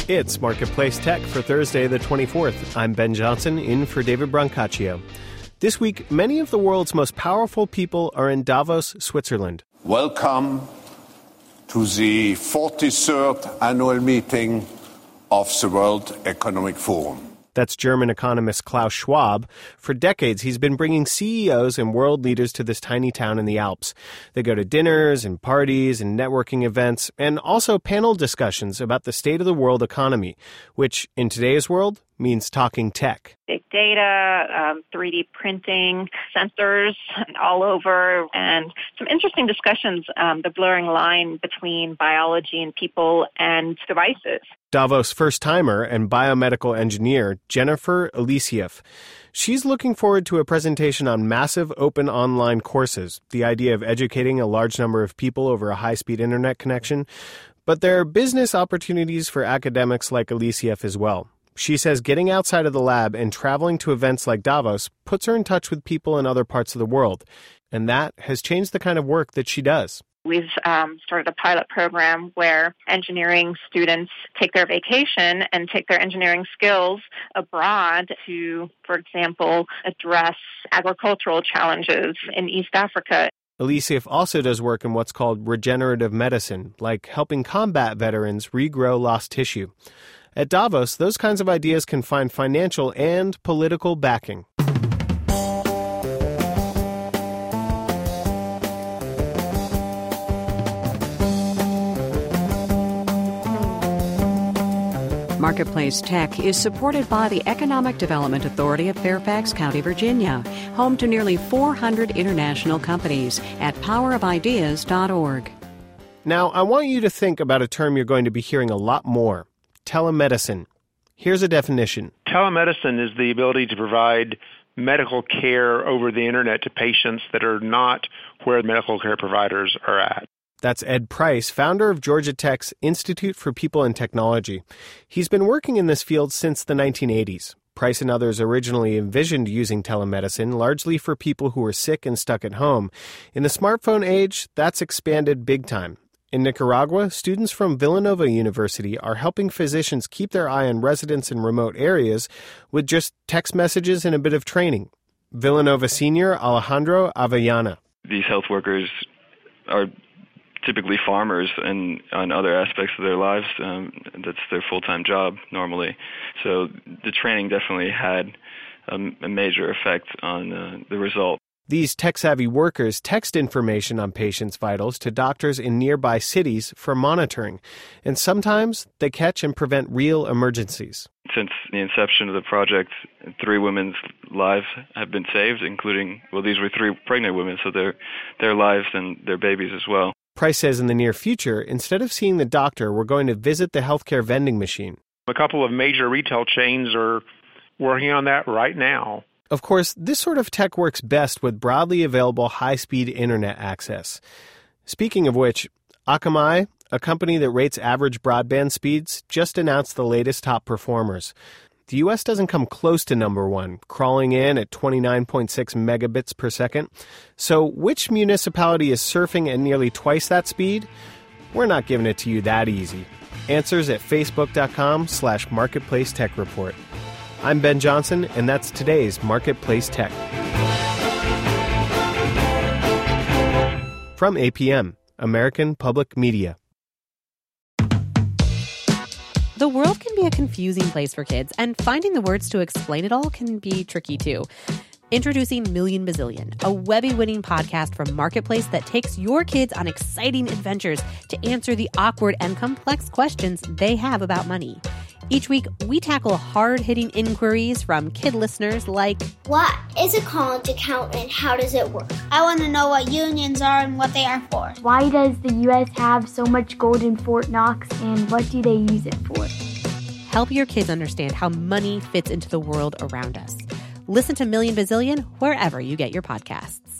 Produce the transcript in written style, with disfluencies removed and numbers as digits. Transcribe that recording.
It's Marketplace Tech for Thursday the 24th. I'm Ben Johnson, in for David Brancaccio. This week, many of the world's most powerful people are in Davos, Switzerland. Welcome to the 43rd annual meeting of the World Economic Forum. That's German economist Klaus Schwab. For decades, he's been bringing CEOs and world leaders to this tiny town in the Alps. They go to dinners and parties and networking events, and also panel discussions about the state of the world economy, which, in today's world, means talking tech. Big data, 3D printing, sensors all over, and some interesting discussions, the blurring line between biology and people and devices. Davos first-timer and biomedical engineer Jennifer Alisieff. She's looking forward to a presentation on massive open online courses, the idea of educating a large number of people over a high-speed internet connection. But there are business opportunities for academics like Alisieff as well. She says getting outside of the lab and traveling to events like Davos puts her in touch with people in other parts of the world. And that has changed the kind of work that she does. We've started a pilot program where engineering students take their vacation and take their engineering skills abroad to, for example, address agricultural challenges in East Africa. Alisieff also does work in what's called regenerative medicine, like helping combat veterans regrow lost tissue. At Davos, those kinds of ideas can find financial and political backing. Marketplace Tech is supported by the Economic Development Authority of Fairfax County, Virginia, home to nearly 400 international companies at powerofideas.org. Now, I want you to think about a term you're going to be hearing a lot more: telemedicine. Here's a definition. Telemedicine is the ability to provide medical care over the internet to patients that are not where medical care providers are at. That's Ed Price, founder of Georgia Tech's Institute for People and Technology. He's been working in this field since the 1980s. Price and others originally envisioned using telemedicine largely for people who were sick and stuck at home. In the smartphone age, that's expanded big time. In Nicaragua, students from Villanova University are helping physicians keep their eye on residents in remote areas with just text messages and a bit of training. Villanova senior Alejandro Avellana. These health workers are typically farmers and on other aspects of their lives. That's their full-time job normally. So the training definitely had a major effect on the result. These tech-savvy workers text information on patients' vitals to doctors in nearby cities for monitoring, and sometimes they catch and prevent real emergencies. Since the inception of the project, 3 women's lives have been saved, including, these were 3 pregnant women, so their lives and their babies as well. Price says in the near future, instead of seeing the doctor, we're going to visit the healthcare vending machine. A couple of major retail chains are working on that right now. Of course, this sort of tech works best with broadly available high-speed internet access. Speaking of which, Akamai, a company that rates average broadband speeds, just announced the latest top performers. The U.S. doesn't come close to number 1, crawling in at 29.6 megabits per second. So which municipality is surfing at nearly twice that speed? We're not giving it to you that easy. Answers at facebook.com/marketplace tech report. I'm Ben Johnson, and that's today's Marketplace Tech. From APM, American Public Media. The world can be a confusing place for kids, and finding the words to explain it all can be tricky too. Introducing Million Bazillion, a Webby-winning podcast from Marketplace that takes your kids on exciting adventures to answer the awkward and complex questions they have about money. Each week, we tackle hard-hitting inquiries from kid listeners like, what is a college account and how does it work? I want to know what unions are and what they are for. Why does the U.S. have so much gold in Fort Knox and what do they use it for? Help your kids understand how money fits into the world around us. Listen to Million Bazillion wherever you get your podcasts.